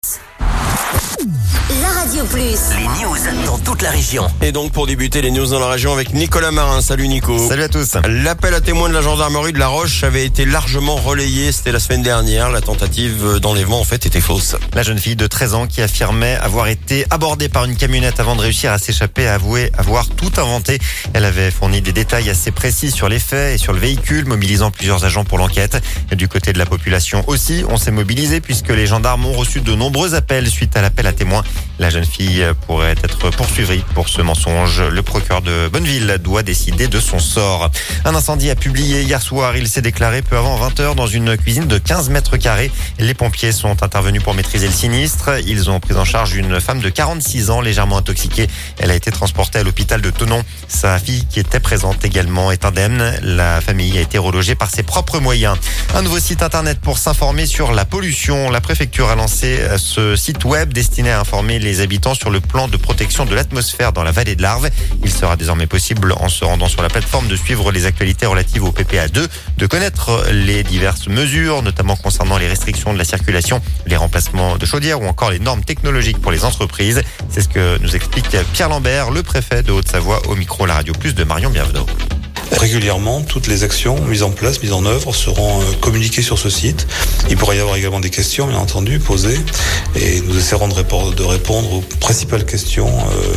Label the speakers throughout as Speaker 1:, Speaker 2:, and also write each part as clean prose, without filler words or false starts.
Speaker 1: La Radio Plus.
Speaker 2: Les news dans toute la région.
Speaker 3: Et donc pour débuter les news dans la région avec Nicolas Marin. Salut Nico.
Speaker 4: Salut à tous.
Speaker 3: L'appel à témoins de la gendarmerie de La Roche avait été largement relayé. C'était la semaine dernière. La tentative d'enlèvement en fait était fausse.
Speaker 4: La jeune fille de 13 ans qui affirmait avoir été abordée par une camionnette avant de réussir à s'échapper a avoué avoir tout inventé. Elle avait fourni des détails assez précis sur les faits et sur le véhicule, mobilisant plusieurs agents pour l'enquête. Du côté de la population aussi, on s'est mobilisé puisque les gendarmes ont reçu de nombreux appels suite à l'appel à témoins. La jeune fille pourrait être poursuivie pour ce mensonge. Le procureur de Bonneville doit décider de son sort. Un incendie a publié hier soir. Il s'est déclaré peu avant 20h dans une cuisine de 15 mètres carrés. Les pompiers sont intervenus pour maîtriser le sinistre. Ils ont pris en charge une femme de 46 ans légèrement intoxiquée. Elle a été transportée à l'hôpital de Thonon. Sa fille qui était présente également est indemne. La famille a été relogée par ses propres moyens. Un nouveau site internet pour s'informer sur la pollution. La préfecture a lancé ce site web destiné à informer les habitants sur le plan de protection de l'atmosphère dans la vallée de l'Arve. Il sera désormais possible, en se rendant sur la plateforme, de suivre les actualités relatives au PPA2, de connaître les diverses mesures, notamment concernant les restrictions de la circulation, les remplacements de chaudières ou encore les normes technologiques pour les entreprises. C'est ce que nous explique Pierre Lambert, le préfet de Haute-Savoie, au micro La Radio Plus de Marion Bienvenot.
Speaker 5: Régulièrement, toutes les actions mises en place, mises en œuvre seront communiquées sur ce site. Il pourrait y avoir également des questions, bien entendu, posées. Et nous essaierons de répondre aux principales questions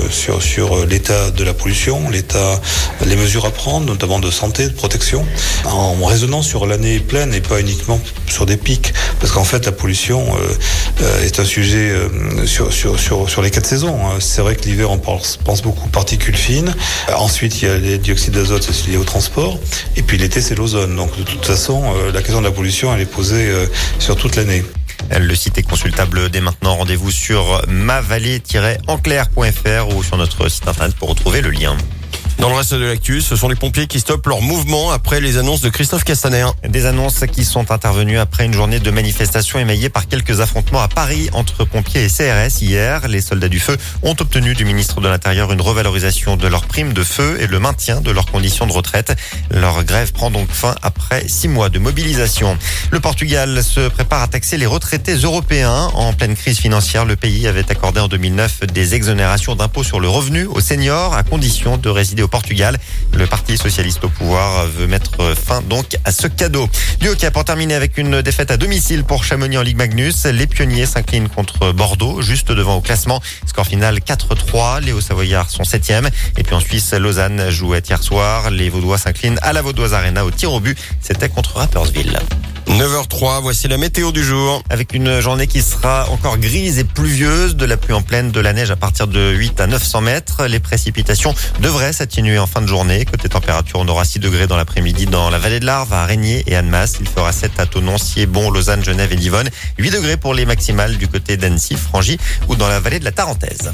Speaker 5: sur l'état de la pollution, les mesures à prendre, notamment de santé, de protection, en raisonnant sur l'année pleine et pas uniquement sur des pics. Parce qu'en fait, la pollution est un sujet sur les 4 saisons. C'est vrai que l'hiver, on pense beaucoup aux particules fines. Ensuite, il y a les dioxydes d'azote, c'est lié au transport. Et puis l'été, c'est l'ozone. Donc de toute façon, la question de la pollution, elle est posée sur toute l'année.
Speaker 4: Le site est consultable dès maintenant. Rendez-vous sur mavallée-enclair.fr ou sur notre site internet pour retrouver le lien.
Speaker 3: Dans le reste de l'actu, ce sont les pompiers qui stoppent leur mouvement après les annonces de Christophe Castaner.
Speaker 4: Des annonces qui sont intervenues après une journée de manifestation émaillée par quelques affrontements à Paris entre pompiers et CRS hier. Les soldats du feu ont obtenu du ministre de l'Intérieur une revalorisation de leur prime de feu et le maintien de leurs conditions de retraite. Leur grève prend donc fin après 6 mois de mobilisation. Le Portugal se prépare à taxer les retraités européens. En pleine crise financière, le pays avait accordé en 2009 des exonérations d'impôts sur le revenu aux seniors à condition de résider au Portugal. Le Parti socialiste au pouvoir veut mettre fin donc à ce cadeau. Du hockey pour terminer avec une défaite à domicile pour Chamonix en Ligue Magnus. Les pionniers s'inclinent contre Bordeaux, juste devant au classement. Score final 4-3. Les Hauts-Savoyards sont 7e. Et puis en Suisse, Lausanne jouait hier soir. Les Vaudois s'inclinent à la Vaudoise Arena au tir au but. C'était contre Rapperswil.
Speaker 3: 9h03, voici la météo du jour.
Speaker 4: Avec une journée qui sera encore grise et pluvieuse, de la pluie en pleine, de la neige à partir de 8 à 900 mètres. Les précipitations devraient s'atténuer en fin de journée. Côté température, on aura 6 degrés dans l'après-midi dans la vallée de l'Arve, à Régnier et Annemasse. Il fera 7 à Thonon, Siébon, Lausanne, Genève et Livonne. 8 degrés pour les maximales du côté d'Annecy, Frangy ou dans la vallée de la Tarentaise.